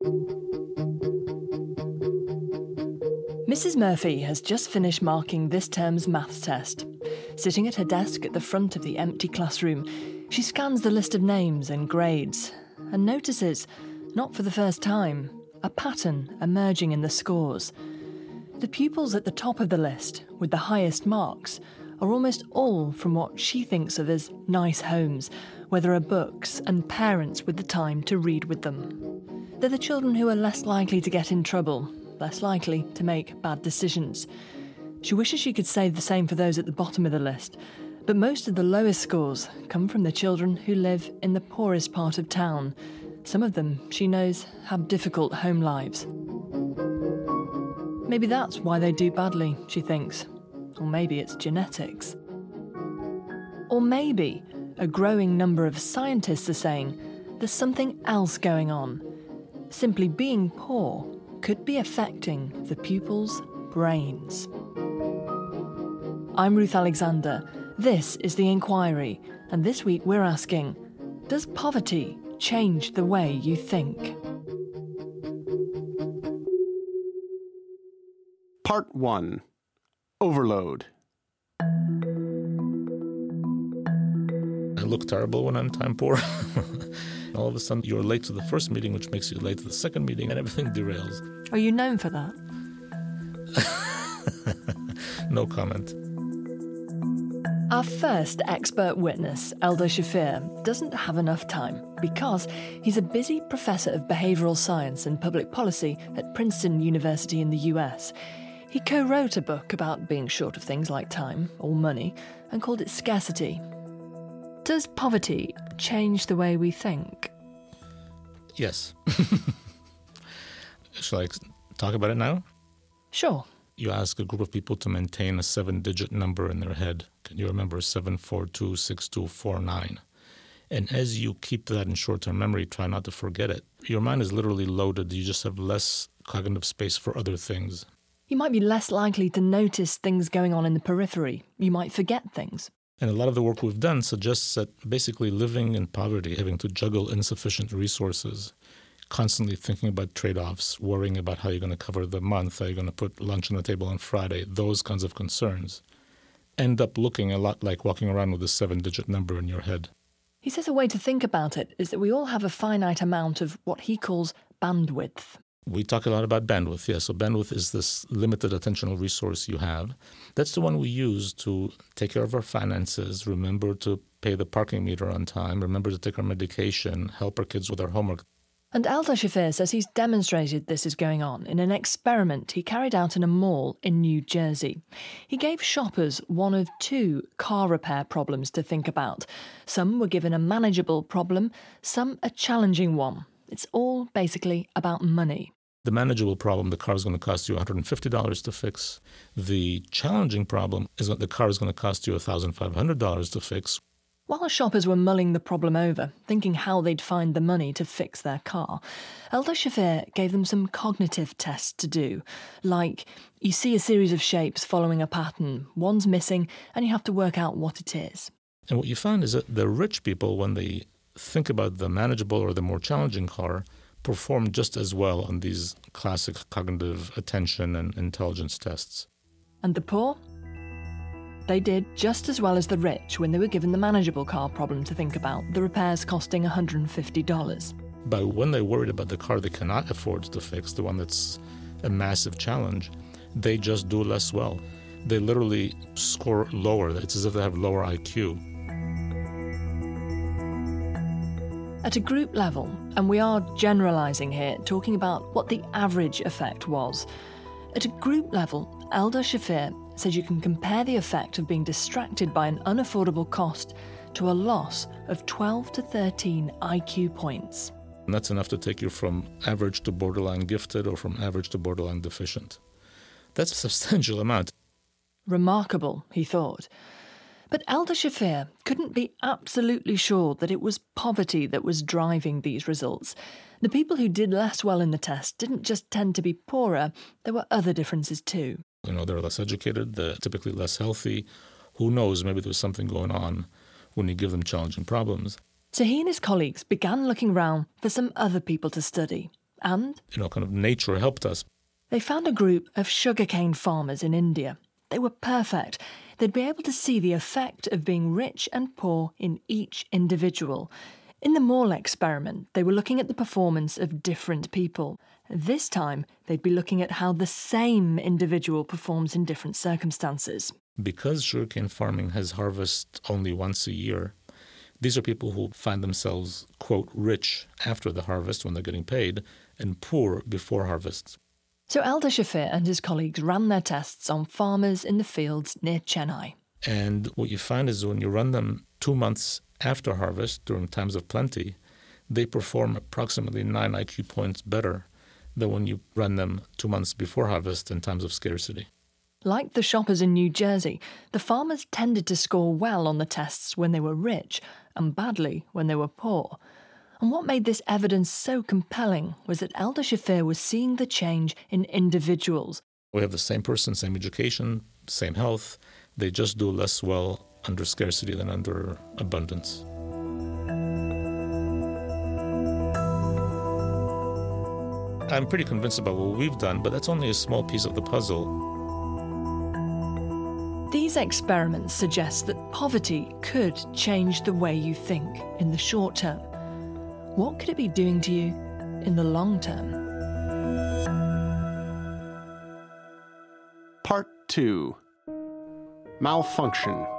Mrs. Murphy has just finished marking this term's maths test. Sitting at her desk at the front of the empty classroom, she scans the list of names and grades and notices, not for the first time, a pattern emerging in the scores. The pupils at the top of the list, with the highest marks, are almost all from what she thinks of as nice homes, where there are books and parents with the time to read with them. They're the children who are less likely to get in trouble, less likely to make bad decisions. She wishes she could say the same for those at the bottom of the list, but most of the lowest scores come from the children who live in the poorest part of town. Some of them, she knows, have difficult home lives. Maybe that's why they do badly, she thinks. Or maybe it's genetics. Or maybe a growing number of scientists are saying there's something else going on. Simply being poor could be affecting the pupils' brains. I'm Ruth Alexander. This is The Inquiry, and this week we're asking, does poverty change the way you think? Part 1. Overload. I look terrible when I'm time poor. All of a sudden, you're late to the first meeting, which makes you late to the second meeting, and everything derails. Are you known for that? No comment. Our first expert witness, Eldar Shafir, doesn't have enough time because he's a busy professor of behavioural science and public policy at Princeton University in the US. He co-wrote a book about being short of things like time or money and called it Scarcity. Does poverty change the way we think? Yes. Shall I talk about it now? Sure. You ask a group of people to maintain a 7-digit number in their head. Can you remember 7426249? And as you keep that in short-term memory, try not to forget it. Your mind is literally loaded. You just have less cognitive space for other things. You might be less likely to notice things going on in the periphery. You might forget things. And a lot of the work we've done suggests that basically living in poverty, having to juggle insufficient resources, constantly thinking about trade-offs, worrying about how you're going to cover the month, how you're going to put lunch on the table on Friday, those kinds of concerns, end up looking a lot like walking around with a 7-digit number in your head. He says a way to think about it is that we all have a finite amount of what he calls bandwidth. We talk a lot about bandwidth, yes. So bandwidth is this limited attentional resource you have. That's the one we use to take care of our finances, remember to pay the parking meter on time, remember to take our medication, help our kids with their homework. And Eldar Shafir says he's demonstrated this is going on in an experiment he carried out in a mall in New Jersey. He gave shoppers one of 2 car repair problems to think about. Some were given a manageable problem, some a challenging one. It's all basically about money. The manageable problem, the car is going to cost you $150 to fix. The challenging problem is that the car is going to cost you $1,500 to fix. While the shoppers were mulling the problem over, thinking how they'd find the money to fix their car, Eldar Shafir gave them some cognitive tests to do, like you see a series of shapes following a pattern, one's missing, and you have to work out what it is. And what you find is that the rich people, when they think about the manageable or the more challenging car, perform just as well on these classic cognitive attention and intelligence tests. And the poor? They did just as well as the rich when they were given the manageable car problem to think about, the repairs costing $150. But when they're worried about the car they cannot afford to fix, the one that's a massive challenge, they just do less well. They literally score lower. It's as if they have lower IQ. At a group level, and we are generalising here, talking about what the average effect was. At a group level, Eldar Shafir says you can compare the effect of being distracted by an unaffordable cost to a loss of 12 to 13 IQ points. And that's enough to take you from average to borderline gifted or from average to borderline deficient. That's a substantial amount. Remarkable, he thought. But Eldar Shafir couldn't be absolutely sure that it was poverty that was driving these results. The people who did less well in the test didn't just tend to be poorer, there were other differences too. They're less educated, they're typically less healthy. Who knows, maybe there's something going on when you give them challenging problems. So he and his colleagues began looking round for some other people to study. And kind of nature helped us. they found a group of sugarcane farmers in India. They were perfect. They'd be able to see the effect of being rich and poor in each individual. In the Mall experiment, they were looking at the performance of different people. This time, they'd be looking at how the same individual performs in different circumstances. Because sugarcane farming has harvest only once a year, these are people who find themselves, quote, rich after the harvest when they're getting paid, and poor before harvest. So Eldar Shafir and his colleagues ran their tests on farmers in the fields near Chennai. And what you find is when you run them 2 months after harvest, during times of plenty, they perform approximately 9 IQ points better than when you run them 2 months before harvest in times of scarcity. Like the shoppers in New Jersey, the farmers tended to score well on the tests when they were rich and badly when they were poor. And what made this evidence so compelling was that Eldar Shafir was seeing the change in individuals. We have the same person, same education, same health. They just do less well under scarcity than under abundance. I'm pretty convinced about what we've done, but that's only a small piece of the puzzle. These experiments suggest that poverty could change the way you think in the short term. What could it be doing to you in the long term? Part 2. Malfunction.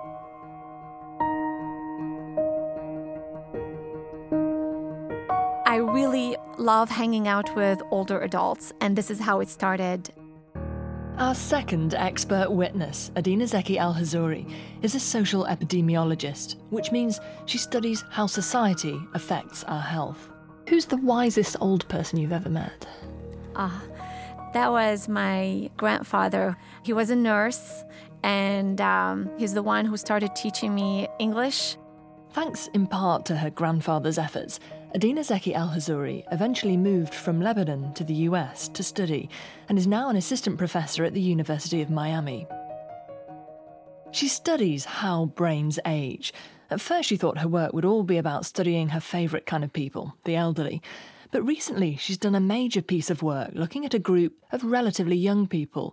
I really love hanging out with older adults, and this is how it started. Our second expert witness, Adina Zeki Al-Hazuri, is a social epidemiologist, which means she studies how society affects our health. Who's the wisest old person you've ever met? That was my grandfather. He was a nurse, and he's the one who started teaching me English. Thanks in part to her grandfather's efforts, Adina Zeki Al-Hazuri eventually moved from Lebanon to the US to study and is now an assistant professor at the University of Miami. She studies how brains age. At first she thought her work would all be about studying her favourite kind of people, the elderly. But recently she's done a major piece of work looking at a group of relatively young people,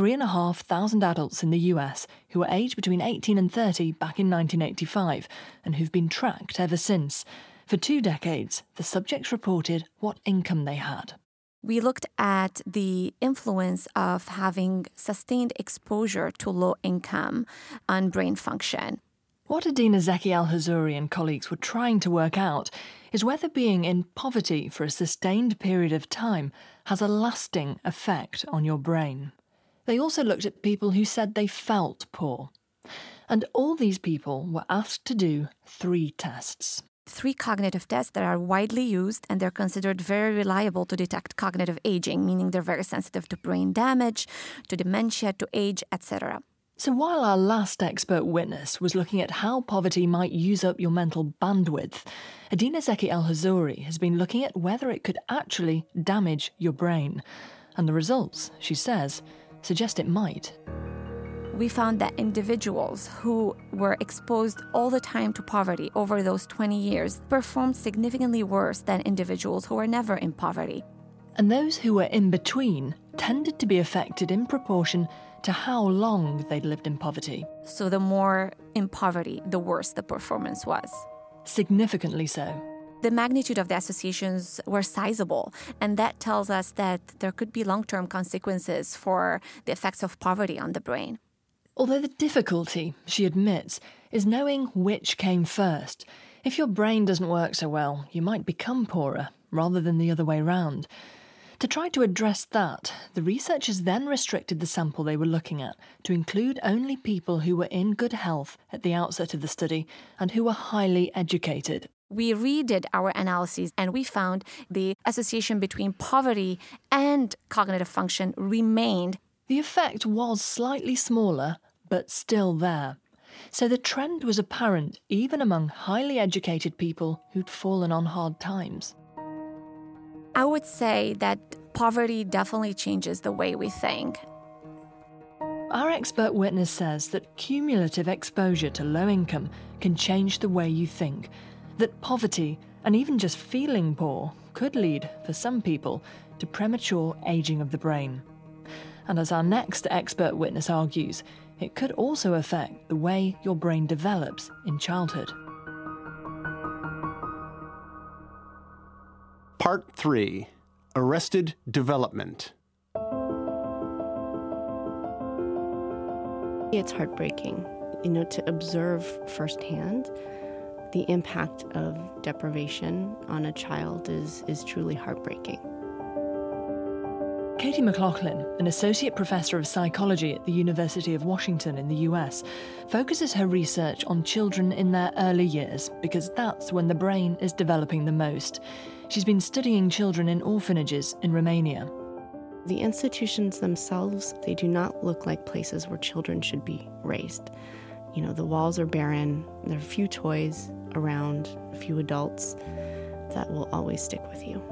3,500 adults in the US who were aged between 18 and 30 back in 1985 and who've been tracked ever since. For 2 decades, the subjects reported what income they had. We looked at the influence of having sustained exposure to low income on brain function. What Adina Zeki Al-Hazuri and colleagues were trying to work out is whether being in poverty for a sustained period of time has a lasting effect on your brain. They also looked at people who said they felt poor. And all these people were asked to do 3 tests. 3 cognitive tests that are widely used, and they're considered very reliable to detect cognitive aging, meaning they're very sensitive to brain damage, to dementia, to age, etc. So while our last expert witness was looking at how poverty might use up your mental bandwidth, Adina Zeki Al-Hazuri has been looking at whether it could actually damage your brain. And the results, she says, suggest it might. We found that individuals who were exposed all the time to poverty over those 20 years performed significantly worse than individuals who were never in poverty. And those who were in between tended to be affected in proportion to how long they'd lived in poverty. So the more in poverty, the worse the performance was. Significantly so. The magnitude of the associations were sizable, and that tells us that there could be long-term consequences for the effects of poverty on the brain. Although the difficulty, she admits, is knowing which came first. If your brain doesn't work so well, you might become poorer, rather than the other way round. To try to address that, the researchers then restricted the sample they were looking at to include only people who were in good health at the outset of the study and who were highly educated. We redid our analyses, and we found the association between poverty and cognitive function remained. The effect was slightly smaller, but still there. So the trend was apparent even among highly educated people who'd fallen on hard times. I would say that poverty definitely changes the way we think. Our expert witness says that cumulative exposure to low income can change the way you think, that poverty, and even just feeling poor, could lead, for some people, to premature aging of the brain. And as our next expert witness argues, it could also affect the way your brain develops in childhood. Part 3. Arrested Development. It's heartbreaking, to observe firsthand the impact of deprivation on a child is truly heartbreaking. Katie McLaughlin, an associate professor of psychology at the University of Washington in the US, focuses her research on children in their early years because that's when the brain is developing the most. She's been studying children in orphanages in Romania. The institutions themselves, they do not look like places where children should be raised. The walls are barren, there are few toys around, a few adults that will always stick with you.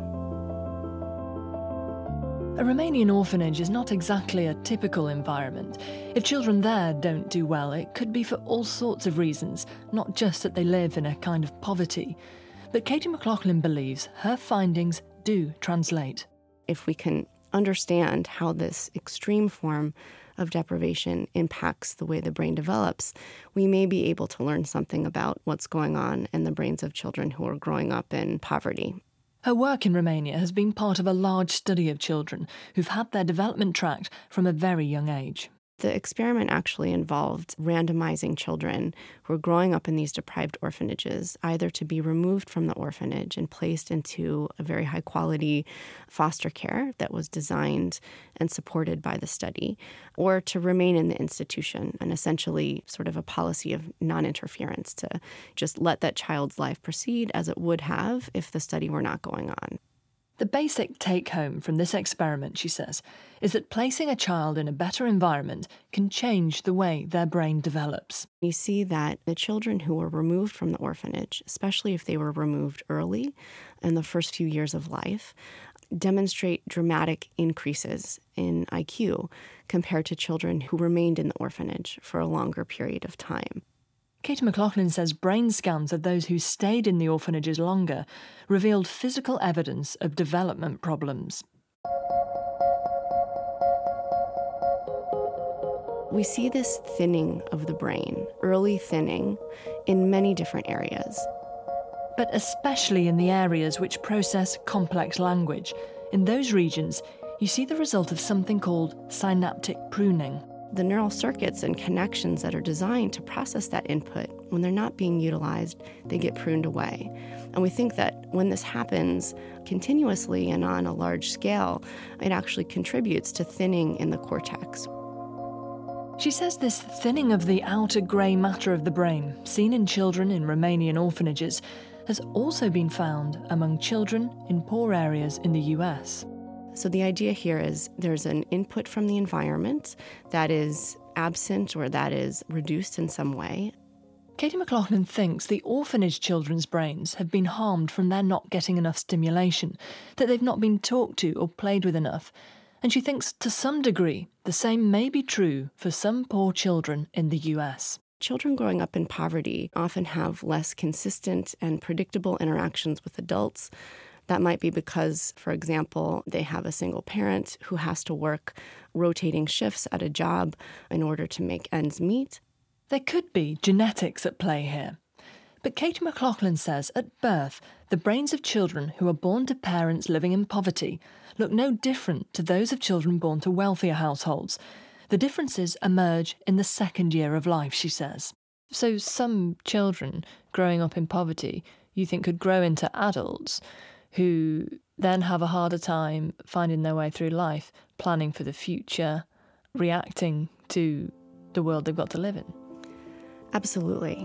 A Romanian orphanage is not exactly a typical environment. If children there don't do well, it could be for all sorts of reasons, not just that they live in a kind of poverty. But Katie McLaughlin believes her findings do translate. If we can understand how this extreme form of deprivation impacts the way the brain develops, we may be able to learn something about what's going on in the brains of children who are growing up in poverty. Her work in Romania has been part of a large study of children who've had their development tracked from a very young age. The experiment actually involved randomizing children who were growing up in these deprived orphanages, either to be removed from the orphanage and placed into a very high-quality foster care that was designed and supported by the study, or to remain in the institution, and essentially sort of a policy of non-interference to just let that child's life proceed as it would have if the study were not going on. The basic take-home from this experiment, she says, is that placing a child in a better environment can change the way their brain develops. You see that the children who were removed from the orphanage, especially if they were removed early in the first few years of life, demonstrate dramatic increases in IQ compared to children who remained in the orphanage for a longer period of time. Katie McLaughlin says brain scans of those who stayed in the orphanages longer revealed physical evidence of development problems. We see this thinning of the brain, early thinning, in many different areas. But especially in the areas which process complex language. In those regions, you see the result of something called synaptic pruning. The neural circuits and connections that are designed to process that input, when they're not being utilized, they get pruned away. And we think that when this happens continuously and on a large scale, it actually contributes to thinning in the cortex. She says this thinning of the outer grey matter of the brain, seen in children in Romanian orphanages, has also been found among children in poor areas in the US. So the idea here is there's an input from the environment that is absent or that is reduced in some way. Katie McLaughlin thinks the orphanage children's brains have been harmed from their not getting enough stimulation, that they've not been talked to or played with enough. And she thinks to some degree the same may be true for some poor children in the US. Children growing up in poverty often have less consistent and predictable interactions with adults. That might be because, for example, they have a single parent who has to work rotating shifts at a job in order to make ends meet. There could be genetics at play here. But Katie McLaughlin says at birth, the brains of children who are born to parents living in poverty look no different to those of children born to wealthier households. The differences emerge in the second year of life, she says. So some children growing up in poverty, you think could grow into adults who then have a harder time finding their way through life, planning for the future, reacting to the world they've got to live in. Absolutely.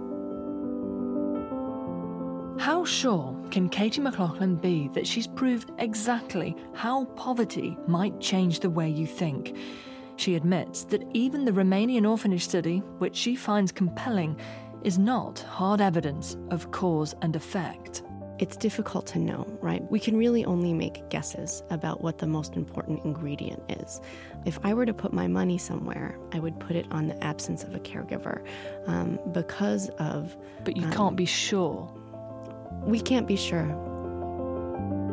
How sure can Katie McLaughlin be that she's proved exactly how poverty might change the way you think? She admits that even the Romanian orphanage study, which she finds compelling, is not hard evidence of cause and effect. It's difficult to know, right? We can really only make guesses about what the most important ingredient is. If I were to put my money somewhere, I would put it on the absence of a caregiver because of... But you can't be sure. We can't be sure.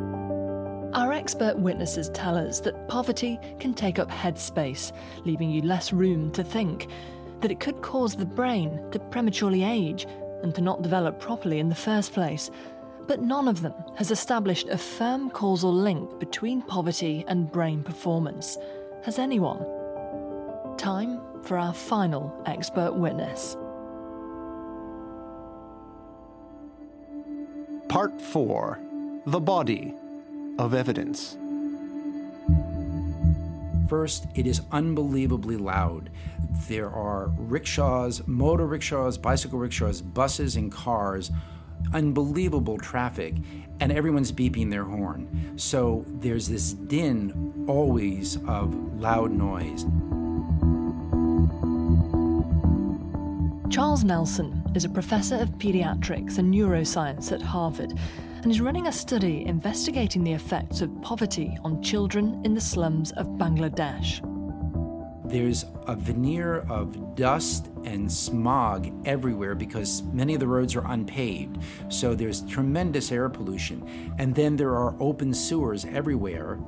expert witnesses tell us that poverty can take up headspace, leaving you less room to think, that it could cause the brain to prematurely age and to not develop properly in the first place. But none of them has established a firm causal link between poverty and brain performance. Has anyone? Time for our final expert witness. Part 4. The Body of Evidence. First, it is unbelievably loud. There are rickshaws, motor rickshaws, bicycle rickshaws, buses and cars, unbelievable traffic, and everyone's beeping their horn. So there's this din always of loud noise. Charles Nelson is a professor of pediatrics and neuroscience at Harvard and is running a study investigating the effects of poverty on children in the slums of Bangladesh. There's a veneer of dust and smog everywhere because many of the roads are unpaved. So there's tremendous air pollution. And then there are open sewers everywhere.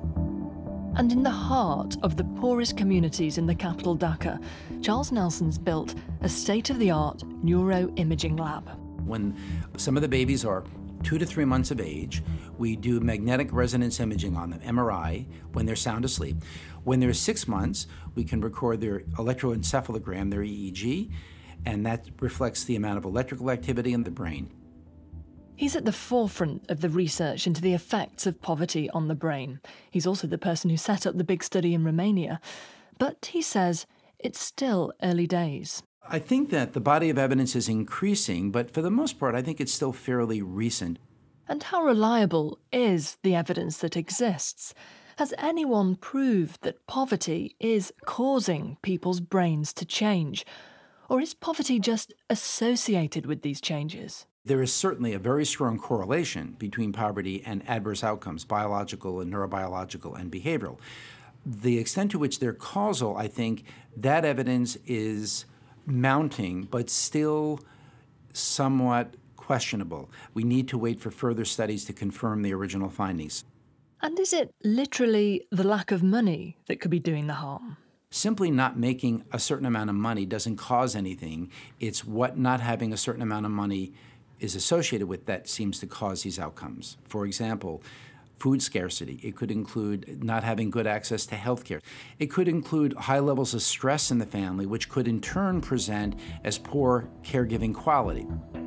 And in the heart of the poorest communities in the capital Dhaka, Charles Nelson's built a state-of-the-art neuroimaging lab. When some of the babies are 2 to 3 months of age, we do magnetic resonance imaging on them, MRI, when they're sound asleep. When they're 6 months, we can record their electroencephalogram, their EEG, and that reflects the amount of electrical activity in the brain. He's at the forefront of the research into the effects of poverty on the brain. He's also the person who set up the big study in Romania. But he says it's still early days. I think that the body of evidence is increasing, but for the most part, I think it's still fairly recent. And how reliable is the evidence that exists? Has anyone proved that poverty is causing people's brains to change? Or is poverty just associated with these changes? There is certainly a very strong correlation between poverty and adverse outcomes, biological and neurobiological and behavioral. The extent to which they're causal, I think that evidence is mounting, but still somewhat questionable. We need to wait for further studies to confirm the original findings. And is it literally the lack of money that could be doing the harm? Simply not making a certain amount of money doesn't cause anything. It's what not having a certain amount of money is associated with that seems to cause these outcomes. For example, food scarcity. It could include not having good access to health care. It could include high levels of stress in the family, which could in turn present as poor caregiving quality.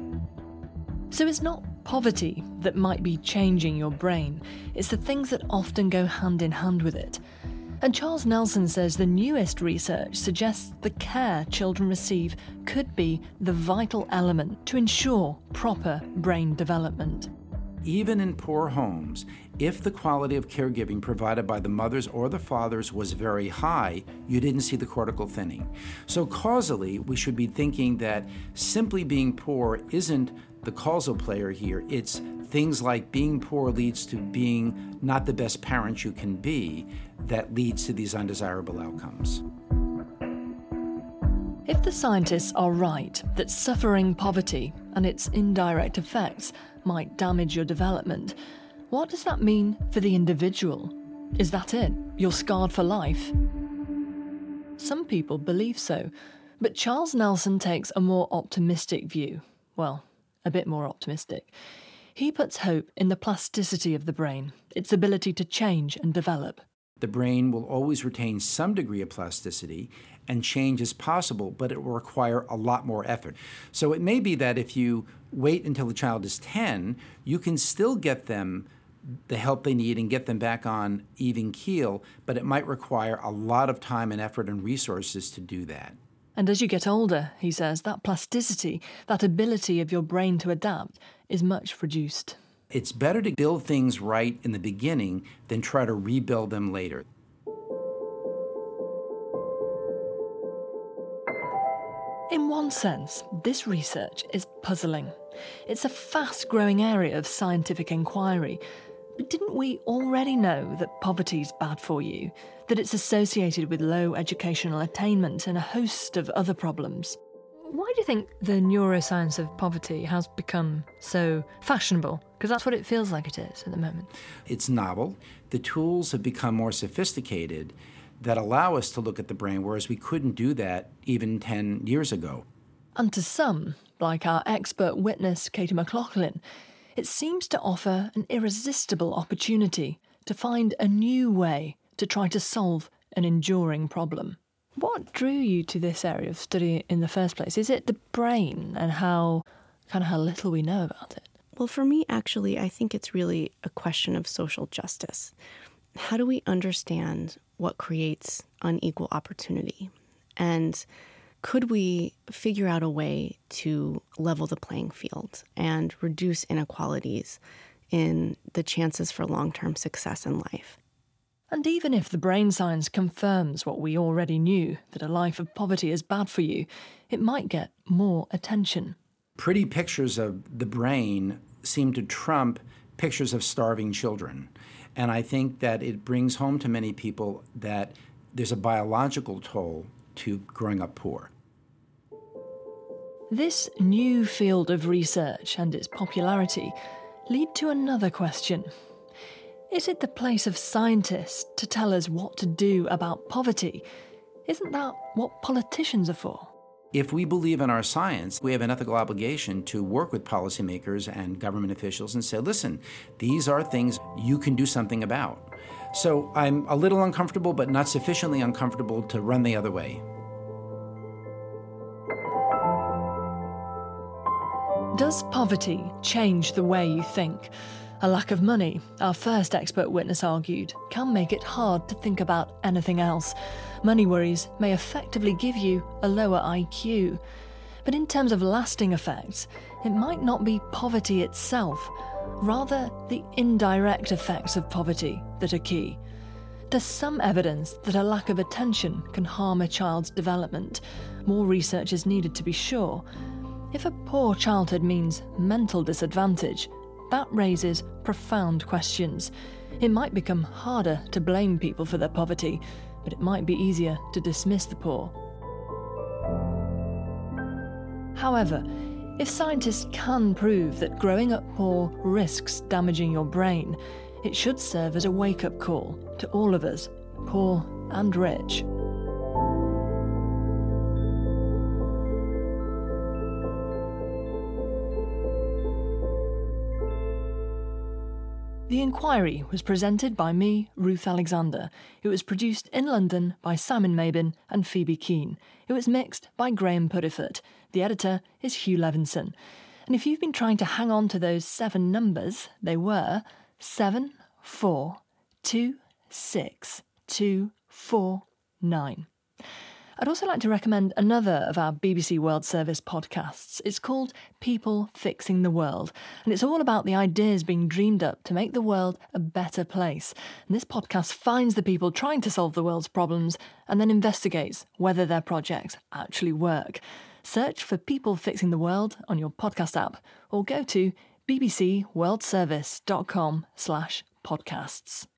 So it's not poverty that might be changing your brain. It's the things that often go hand in hand with it. And Charles Nelson says the newest research suggests the care children receive could be the vital element to ensure proper brain development. Even in poor homes, if the quality of caregiving provided by the mothers or the fathers was very high, you didn't see the cortical thinning. So causally, we should be thinking that simply being poor isn't the causal player here. It's things like being poor leads to being not the best parent you can be that leads to these undesirable outcomes. If the scientists are right that suffering poverty and its indirect effects might damage your development, what does that mean for the individual? Is that it? You're scarred for life? Some people believe so, but Charles Nelson takes a more optimistic view. Well, a bit more optimistic. He puts hope in the plasticity of the brain, its ability to change and develop. The brain will always retain some degree of plasticity, and change is possible, but it will require a lot more effort. So it may be that if you wait until the child is 10, you can still get them the help they need and get them back on even keel, but it might require a lot of time and effort and resources to do that. And as you get older, he says, that plasticity, that ability of your brain to adapt, is much reduced. It's better to build things right in the beginning than try to rebuild them later. In one sense, this research is puzzling. It's a fast-growing area of scientific inquiry. But didn't we already know that poverty's bad for you, that it's associated with low educational attainment and a host of other problems? Why do you think the neuroscience of poverty has become so fashionable? Because that's what it feels like it is at the moment. It's novel. The tools have become more sophisticated that allow us to look at the brain, whereas we couldn't do that even 10 years ago. And to some, like our expert witness, Katie McLaughlin, it seems to offer an irresistible opportunity to find a new way to try to solve an enduring problem. What drew you to this area of study in the first place? Is it the brain and how little we know about it? Well, for me, actually, I think it's really a question of social justice. How do we understand what creates unequal opportunity? And could we figure out a way to level the playing field and reduce inequalities in the chances for long-term success in life? And even if the brain science confirms what we already knew, that a life of poverty is bad for you, it might get more attention. Pretty pictures of the brain seem to trump pictures of starving children. And I think that it brings home to many people that there's a biological toll to growing up poor. This new field of research and its popularity lead to another question. Is it the place of scientists to tell us what to do about poverty? Isn't that what politicians are for? If we believe in our science, we have an ethical obligation to work with policymakers and government officials and say, listen, these are things you can do something about. So I'm a little uncomfortable, but not sufficiently uncomfortable to run the other way. Does poverty change the way you think? A lack of money, our first expert witness argued, can make it hard to think about anything else. Money worries may effectively give you a lower IQ. But in terms of lasting effects, it might not be poverty itself, rather the indirect effects of poverty that are key. There's some evidence that a lack of attention can harm a child's development. More research is needed to be sure. If a poor childhood means mental disadvantage, that raises profound questions. It might become harder to blame people for their poverty, but it might be easier to dismiss the poor. However, if scientists can prove that growing up poor risks damaging your brain, it should serve as a wake-up call to all of us, poor and rich. The inquiry was presented by me, Ruth Alexander. It was produced in London by Simon Mabin and Phoebe Keane. It was mixed by Graham Puddiford. The editor is Hugh Levinson. And if you've been trying to hang on to those 7 numbers, they were 7, 4, 2, 6, 2, 4, 9. I'd also like to recommend another of our BBC World Service podcasts. It's called People Fixing the World, and it's all about the ideas being dreamed up to make the world a better place. And this podcast finds the people trying to solve the world's problems and then investigates whether their projects actually work. Search for People Fixing the World on your podcast app or go to bbcworldservice.com/podcasts.